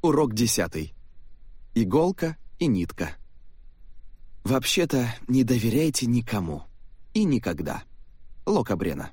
Урок 10. Иголка и нитка. Вообще-то не доверяйте никому. И никогда. Лока Брена.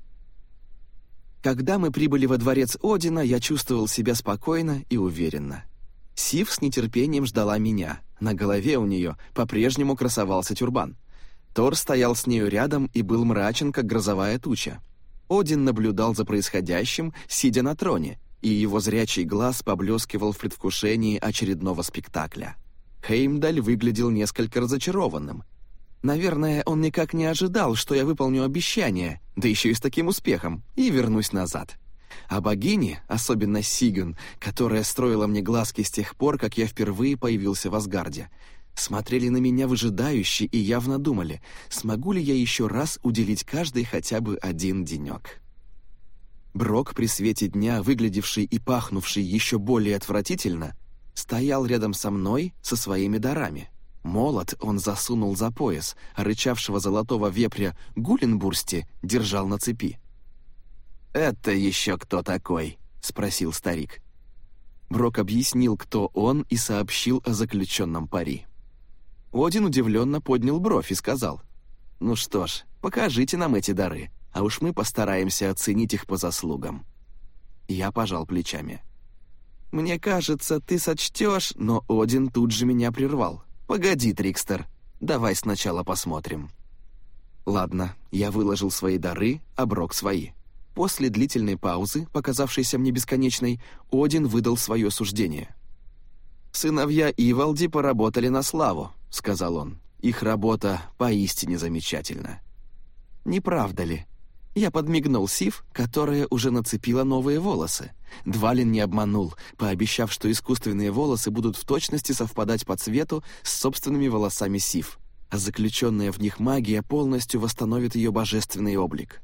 Когда мы прибыли во дворец Одина, я чувствовал себя спокойно и уверенно. Сив с нетерпением ждала меня. На голове у нее по-прежнему красовался тюрбан. Тор стоял с нею рядом и был мрачен, как грозовая туча. Один наблюдал за происходящим, сидя на троне, и его зрячий глаз поблескивал в предвкушении очередного спектакля. Хеймдаль выглядел несколько разочарованным. Наверное, он никак не ожидал, что я выполню обещание, да еще и с таким успехом, и вернусь назад. А богини, особенно Сигюн, которая строила мне глазки с тех пор, как я впервые появился в Асгарде, смотрели на меня выжидающе и явно думали, смогу ли я еще раз уделить каждой хотя бы один денек. Брок при свете дня, выглядевший и пахнувший еще более отвратительно, стоял рядом со мной со своими дарами. Молот он засунул за пояс, а рычавшего золотого вепря Гуленбурсти держал на цепи. «Это еще кто такой?» — спросил старик. Брок объяснил, кто он, и сообщил о заключенном пари. Один удивленно поднял бровь и сказал: «Ну что ж, покажите нам эти дары, а уж мы постараемся оценить их по заслугам». Я пожал плечами. «Мне кажется, ты сочтешь...» Но Один тут же меня прервал. «Погоди, Трикстер, давай сначала посмотрим». Ладно, я выложил свои дары, а Брок свои. После длительной паузы, показавшейся мне бесконечной, Один выдал свое суждение. «Сыновья Ивалди поработали на славу», — сказал он. «Их работа поистине замечательна». «Не правда ли?» Я подмигнул Сив, которая уже нацепила новые волосы. Двалин не обманул, пообещав, что искусственные волосы будут в точности совпадать по цвету с собственными волосами Сив, а заключенная в них магия полностью восстановит ее божественный облик.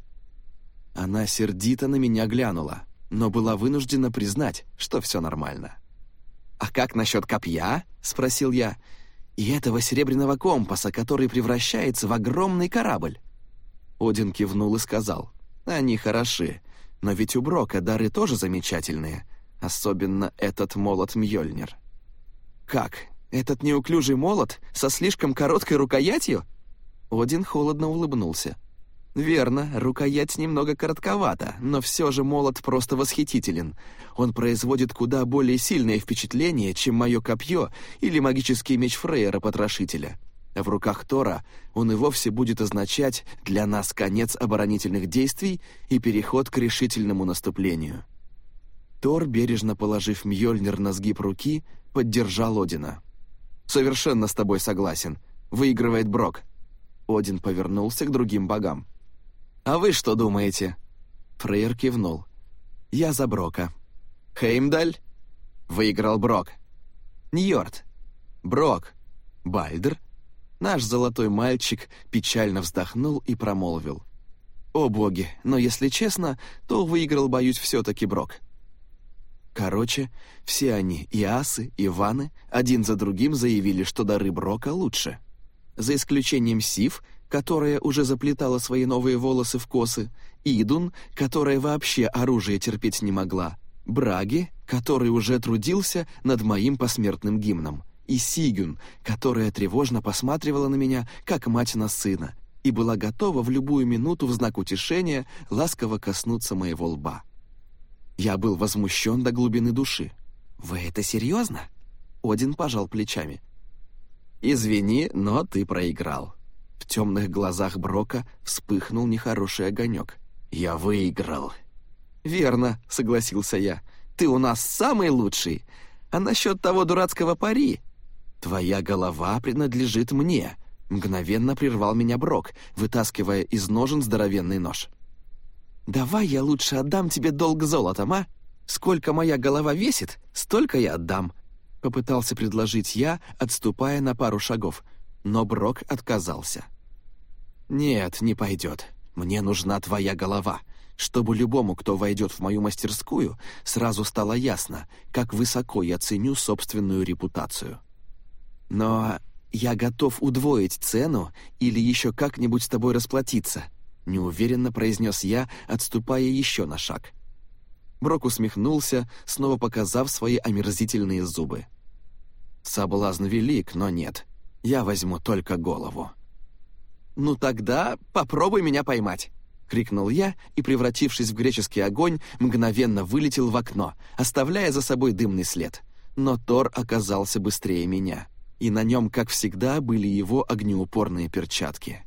Она сердито на меня глянула, но была вынуждена признать, что все нормально. «А как насчет копья?» — спросил я. «И этого серебряного компаса, который превращается в огромный корабль?» Один кивнул и сказал: «Они хороши, но ведь у Брока дары тоже замечательные, особенно этот молот Мьёльнир». «Как? Этот неуклюжий молот со слишком короткой рукоятью?» Один холодно улыбнулся. «Верно, рукоять немного коротковата, но все же молот просто восхитителен. Он производит куда более сильное впечатление, чем мое копье или магический меч Фрейера-потрошителя. А в руках Тора он и вовсе будет означать для нас конец оборонительных действий и переход к решительному наступлению». Тор, бережно положив Мьёльнир на сгиб руки, поддержал Одина. «Совершенно с тобой согласен. Выигрывает Брок». Один повернулся к другим богам. «А вы что думаете?» Фрейр кивнул. «Я за Брока». «Хеймдаль?» «Выиграл Брок». «Ньорд?» «Брок». «Бальдр?» Наш золотой мальчик печально вздохнул и промолвил: «О боги, но если честно, то выиграл, боюсь, все-таки Брок». Короче, все они, и асы, и ваны, один за другим заявили, что дары Брока лучше. За исключением Сив, которая уже заплетала свои новые волосы в косы, Идун, которая вообще оружие терпеть не могла, Браги, который уже трудился над моим посмертным гимном, и Сигюн, которая тревожно посматривала на меня, как мать на сына, и была готова в любую минуту в знак утешения ласково коснуться моего лба. Я был возмущен до глубины души. «Вы это серьезно?» Один пожал плечами. «Извини, но ты проиграл». В темных глазах Брока вспыхнул нехороший огонек. «Я выиграл». «Верно», — согласился я. «Ты у нас самый лучший. А насчет того дурацкого пари...» «Твоя голова принадлежит мне», — мгновенно прервал меня Брок, вытаскивая из ножен здоровенный нож. «Давай я лучше отдам тебе долг золотом, а? Сколько моя голова весит, столько я отдам», — попытался предложить я, отступая на пару шагов, но Брок отказался. «Нет, не пойдет. Мне нужна твоя голова, чтобы любому, кто войдет в мою мастерскую, сразу стало ясно, как высоко я ценю собственную репутацию. Но я готов удвоить цену или еще как-нибудь с тобой расплатиться», — неуверенно произнес я, отступая еще на шаг. Брок усмехнулся, снова показав свои омерзительные зубы. «Соблазн велик, но нет. Я возьму только голову». «Ну тогда попробуй меня поймать», — крикнул я и, превратившись в греческий огонь, мгновенно вылетел в окно, оставляя за собой дымный след. Но Тор оказался быстрее меня, и на нем, как всегда, были его огнеупорные перчатки.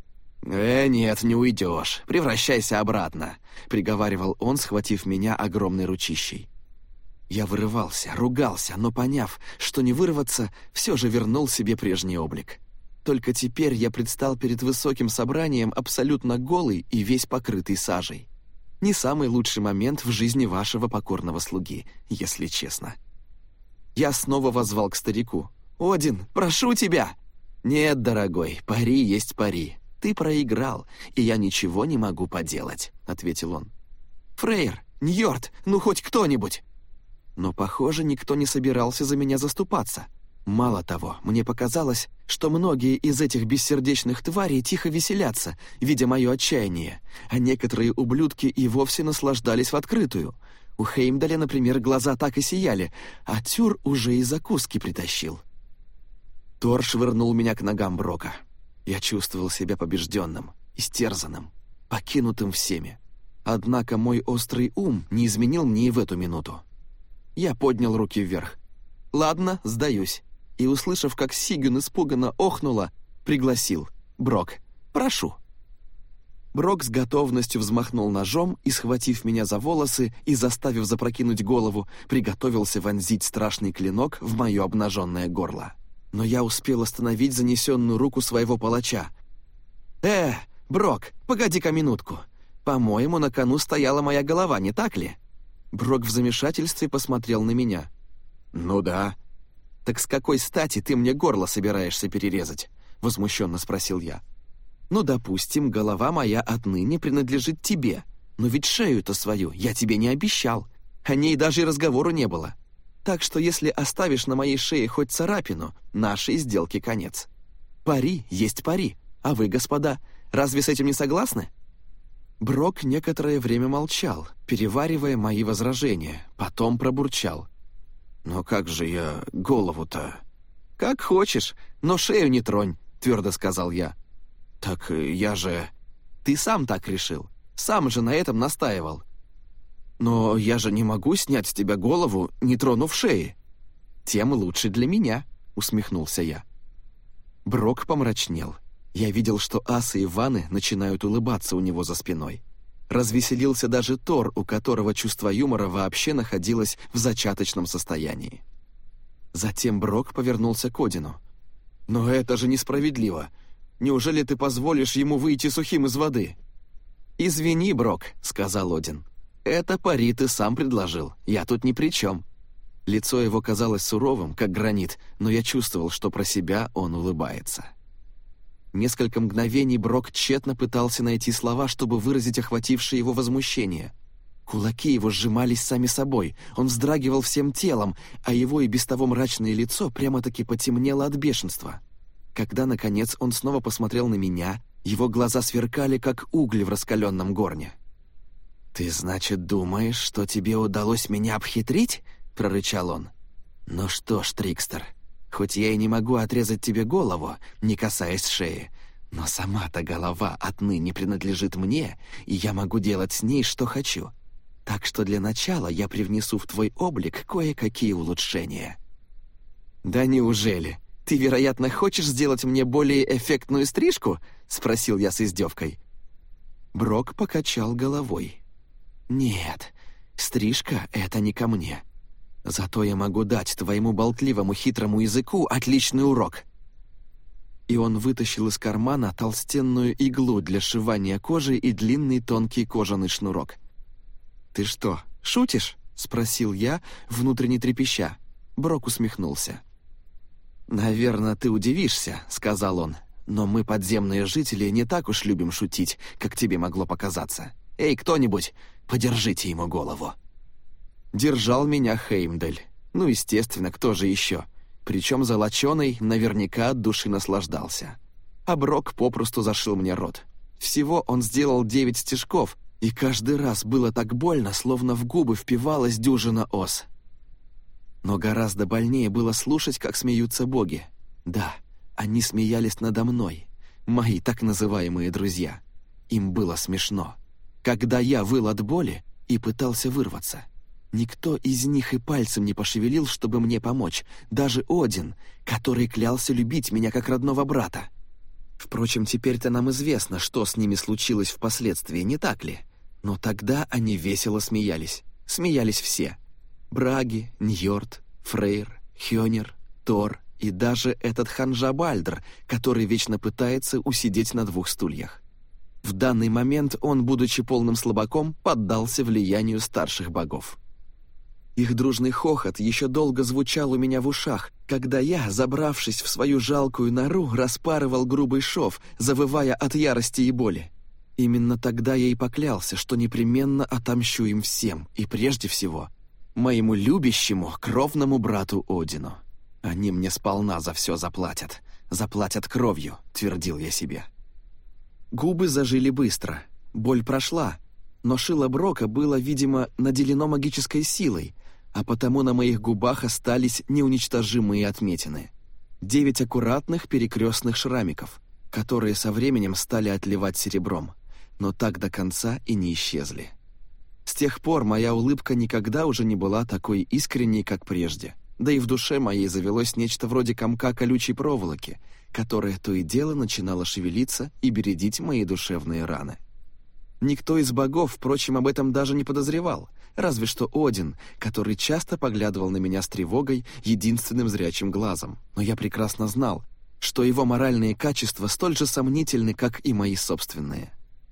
Нет, не уйдешь, превращайся обратно», — приговаривал он, схватив меня огромной ручищей. Я вырывался, ругался, но, поняв, что не вырваться, все же вернул себе прежний облик. Только теперь я предстал перед высоким собранием абсолютно голый и весь покрытый сажей. Не самый лучший момент в жизни вашего покорного слуги, если честно. Я снова воззвал к старику. «Один, прошу тебя!» «Нет, дорогой, пари есть пари. Ты проиграл, и я ничего не могу поделать», — ответил он. «Фрейр, Ньорд, ну хоть кто-нибудь!» Но, похоже, никто не собирался за меня заступаться. Мало того, мне показалось, что многие из этих бессердечных тварей тихо веселятся, видя мое отчаяние, а некоторые ублюдки и вовсе наслаждались в открытую. У Хеймдаля, например, глаза так и сияли, а Тюр уже и закуски притащил. Тор швырнул меня к ногам Брока. Я чувствовал себя побежденным, истерзанным, покинутым всеми. Однако мой острый ум не изменил мне и в эту минуту. Я поднял руки вверх. «Ладно, сдаюсь». И, услышав, как Сигюн испуганно охнула, пригласил. «Брок, прошу». Брок с готовностью взмахнул ножом и, схватив меня за волосы и заставив запрокинуть голову, приготовился вонзить страшный клинок в мое обнаженное горло. Но я успел остановить занесенную руку своего палача. Брок, погоди-ка минутку. По-моему, на кону стояла моя голова, не так ли?» Брок в замешательстве посмотрел на меня. «Ну да». «Так с какой стати ты мне горло собираешься перерезать?» — возмущенно спросил я. «Ну, допустим, голова моя отныне принадлежит тебе, но ведь шею-то свою я тебе не обещал. О ней даже и разговору не было. Так что если оставишь на моей шее хоть царапину, нашей сделке конец. Пари есть пари, а вы, господа, разве с этим не согласны?» Брок некоторое время молчал, переваривая мои возражения, потом пробурчал. «Но как же я голову-то?» «Как хочешь, но шею не тронь», — твердо сказал я. «Так я же...» «Ты сам так решил, сам же на этом настаивал». «Но я же не могу снять с тебя голову, не тронув шеи». «Тем лучше для меня», — усмехнулся я. Брок помрачнел. Я видел, что асы и ваны начинают улыбаться у него за спиной. Развеселился даже Тор, у которого чувство юмора вообще находилось в зачаточном состоянии. Затем Брок повернулся к Одину. «Но это же несправедливо. Неужели ты позволишь ему выйти сухим из воды?» «Извини, Брок», — сказал Один. «Это пари ты сам предложил, я тут ни при чем». Лицо его казалось суровым, как гранит, но я чувствовал, что про себя он улыбается. Несколько мгновений Брок тщетно пытался найти слова, чтобы выразить охватившее его возмущение. Кулаки его сжимались сами собой, он вздрагивал всем телом, а его и без того мрачное лицо прямо-таки потемнело от бешенства. Когда, наконец, он снова посмотрел на меня, его глаза сверкали, как угли в раскаленном горне. «Ты, значит, думаешь, что тебе удалось меня обхитрить?» — прорычал он. «Ну что ж, Трикстер, хоть я и не могу отрезать тебе голову, не касаясь шеи, но сама-то голова отныне принадлежит мне, и я могу делать с ней, что хочу. Так что для начала я привнесу в твой облик кое-какие улучшения». «Да неужели? Ты, вероятно, хочешь сделать мне более эффектную стрижку?» — спросил я с издевкой. Брок покачал головой. «Нет, стрижка — это не ко мне. Зато я могу дать твоему болтливому хитрому языку отличный урок». И он вытащил из кармана толстенную иглу для сшивания кожи и длинный тонкий кожаный шнурок. «Ты что, шутишь?» — спросил я, внутренне трепеща. Брок усмехнулся. «Наверное, ты удивишься», — сказал он, «но мы, подземные жители, не так уж любим шутить, как тебе могло показаться. Эй, кто-нибудь, подержите ему голову». Держал меня Хеймдаль. Ну, естественно, кто же еще? Причем золоченый наверняка от души наслаждался. А Брок попросту зашил мне рот. Всего он сделал 9 стежков, И каждый раз было так больно, словно в губы впивалась дюжина ос. Но гораздо больнее было слушать, как смеются боги. Да, они смеялись надо мной, мои так называемые друзья. Им было смешно. Когда я выл от боли и пытался вырваться, никто из них и пальцем не пошевелил, чтобы мне помочь, даже Один, который клялся любить меня как родного брата. Впрочем, теперь-то нам известно, что с ними случилось впоследствии, не так ли? Но тогда они весело смеялись. Смеялись все. Браги, Ньорд, Фрейр, Хёнир, Тор и даже этот ханжа Бальдр, который вечно пытается усидеть на двух стульях. В данный момент он, будучи полным слабаком, поддался влиянию старших богов. Их дружный хохот еще долго звучал у меня в ушах, когда я, забравшись в свою жалкую нору, распарывал грубый шов, завывая от ярости и боли. Именно тогда я и поклялся, что непременно отомщу им всем, и прежде всего моему любящему кровному брату Одину. Они мне сполна за все заплатят. Заплатят кровью, твердил я себе. Губы зажили быстро, боль прошла, но шило Брока было, видимо, наделено магической силой, а потому на моих губах остались неуничтожимые отметины. 9 аккуратных перекрестных шрамиков, которые со временем стали отливать серебром, но так до конца и не исчезли. С тех пор моя улыбка никогда уже не была такой искренней, как прежде, да и в душе моей завелось нечто вроде комка колючей проволоки, которое то и дело начинало шевелиться и бередить мои душевные раны. Никто из богов, впрочем, об этом даже не подозревал, разве что Один, который часто поглядывал на меня с тревогой единственным зрячим глазом. Но я прекрасно знал, что его моральные качества столь же сомнительны, как и мои собственные.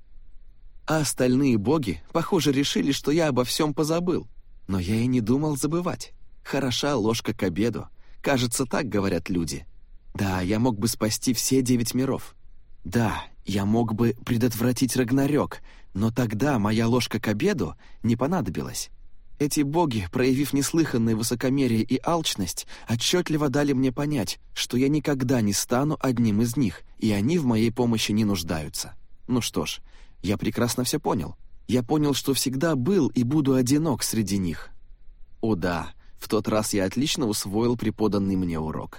А остальные боги, похоже, решили, что я обо всем позабыл. Но я и не думал забывать. Хороша ложка к обеду. Кажется, так говорят люди. Да, я мог бы спасти все 9 миров. Да, я мог бы предотвратить Рагнарёк, но тогда моя ложка к обеду не понадобилась. Эти боги, проявив неслыханное высокомерие и алчность, отчетливо дали мне понять, что я никогда не стану одним из них, и они в моей помощи не нуждаются. Ну что ж, я прекрасно все понял. Я понял, что всегда был и буду одинок среди них. О да, в тот раз я отлично усвоил преподанный мне урок.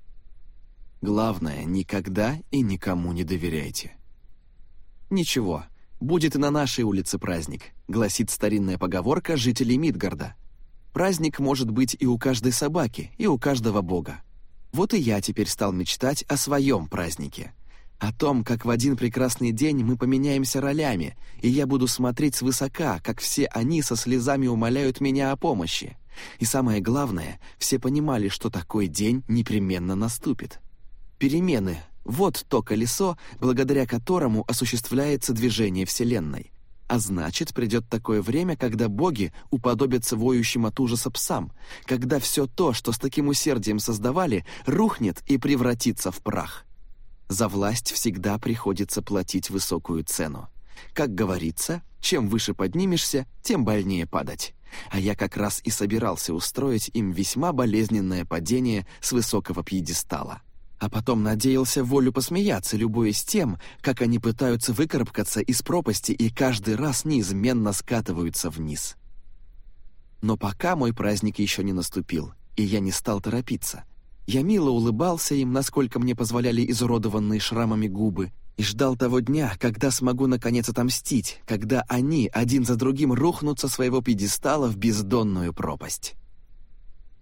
Главное, никогда и никому не доверяйте. Ничего, будет и на нашей улице праздник, гласит старинная поговорка жителей Мидгарда. Праздник может быть и у каждой собаки, и у каждого бога. Вот и я теперь стал мечтать о своем празднике. О том, как в один прекрасный день мы поменяемся ролями, и я буду смотреть свысока, как все они со слезами умоляют меня о помощи. И самое главное, все понимали, что такой день непременно наступит. Перемены — вот то колесо, благодаря которому осуществляется движение Вселенной. А значит, придет такое время, когда боги уподобятся воющим от ужаса псам, когда все то, что с таким усердием создавали, рухнет и превратится в прах. За власть всегда приходится платить высокую цену. Как говорится, чем выше поднимешься, тем больнее падать. А я как раз и собирался устроить им весьма болезненное падение с высокого пьедестала. А потом надеялся волю посмеяться, любуясь тем, как они пытаются выкарабкаться из пропасти и каждый раз неизменно скатываются вниз. Но пока мой праздник еще не наступил, и я не стал торопиться. Я мило улыбался им, насколько мне позволяли изуродованные шрамами губы, и ждал того дня, когда смогу наконец отомстить, когда они один за другим рухнут со своего пьедестала в бездонную пропасть.